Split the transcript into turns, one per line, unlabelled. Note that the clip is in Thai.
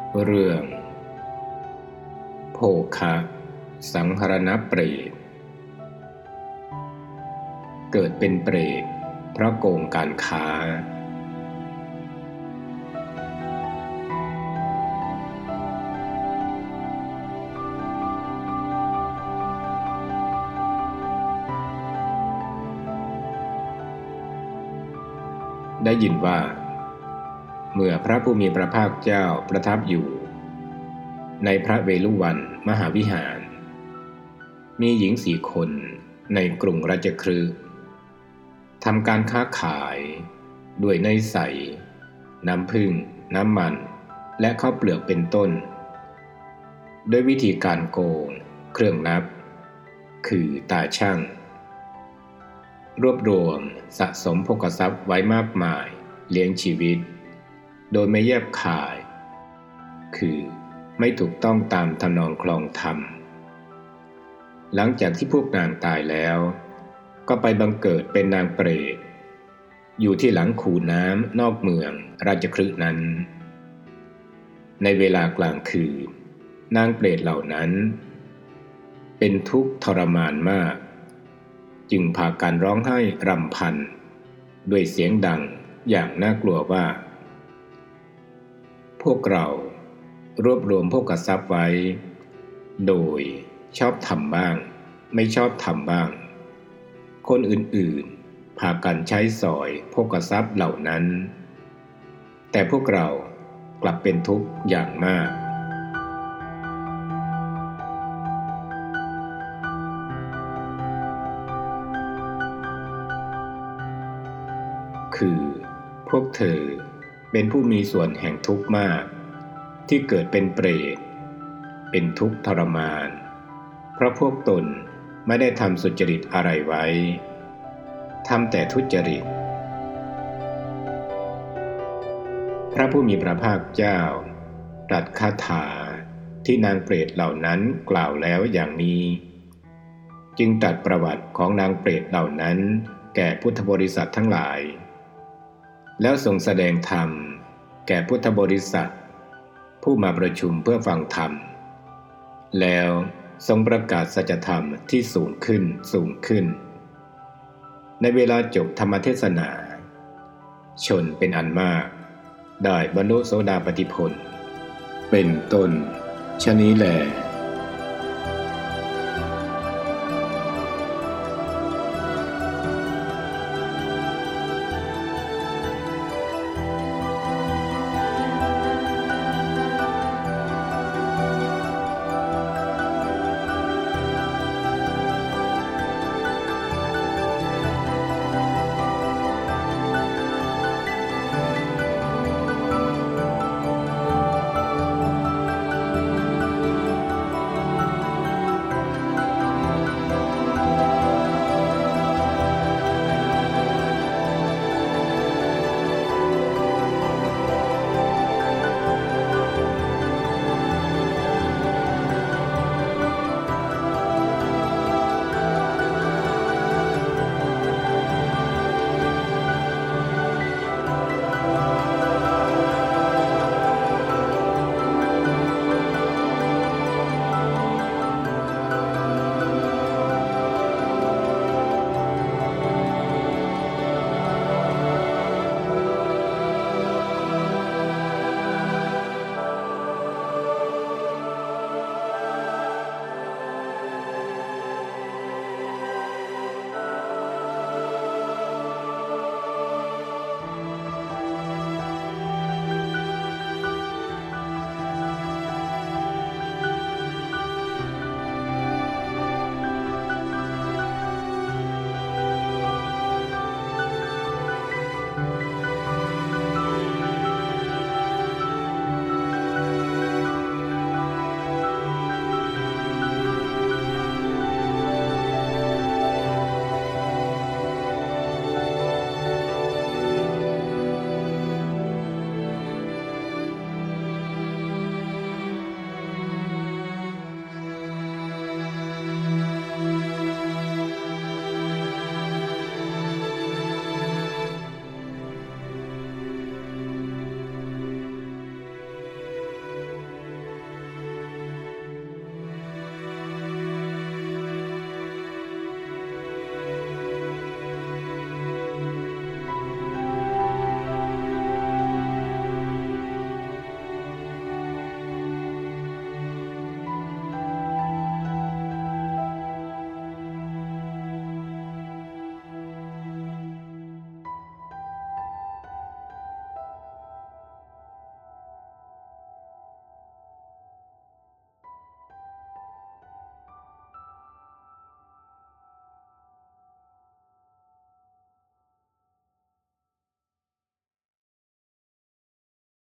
เรื่องโภคะสังหรณเปรตเกิดเป็นเปรตเพราะโกงการค้าได้ยินว่าเมื่อพระผู้มีพระภาคเจ้าประทับอยู่ในพระเวฬุวันมหาวิหารมีหญิง4 คนในกรุงราชคฤห์ทำการค้าขายด้วยเนยใสน้ำผึ้งน้ำมันและข้าวเปลือกเป็นต้นด้วยวิธีการโกงเครื่องนับคือตาช่างรวบรวมสะสมโภคทรัพย์ไว้มากมายเลี้ยงชีวิตโดยไม่แยบคายคือไม่ถูกต้องตามทำนองคลองธรรมหลังจากที่พวกนางตายแล้วก็ไปบังเกิดเป็นนางเปรตอยู่ที่หลังคูน้ำนอกเมืองราชคฤห์นั้นในเวลากลางคืนนางเปรตเหล่านั้นเป็นทุกข์ทรมานมากจึงพากันร้องไห้รำพันด้วยเสียงดังอย่างน่ากลัวว่าพวกเรารวบรวมโภคทรัพย์ไว้โดยชอบทำบ้างไม่ชอบทำบ้างคนอื่นๆพากันใช้สอยโภคทรัพย์เหล่านั้นแต่พวกเรากลับเป็นทุกข์อย่างมากคือพวกเธอเป็นผู้มีส่วนแห่งทุกข์มากที่เกิดเป็นเปรตเป็นทุกข์ทรมานเพราะพวกตนไม่ได้ทำสุจริตอะไรไว้ทำแต่ทุจริตพระผู้มีพระภาคเจ้าตรัสคาถาที่นางเปรตเหล่านั้นกล่าวแล้วอย่างนี้จึงตรัสประวัติของนางเปรตเหล่านั้นแก่พุทธบริษัททั้งหลายแล้วทรงแสดงธรรมแก่พุทธบริษัทผู้มาประชุมเพื่อฟังธรรมแล้วทรงประกาศสัจธรรมที่สูงขึ้นในเวลาจบธรรมเทศนาชนเป็นอันมากได้บรรลุโสดาปัตติผลเป็นต้นฉะนี้แล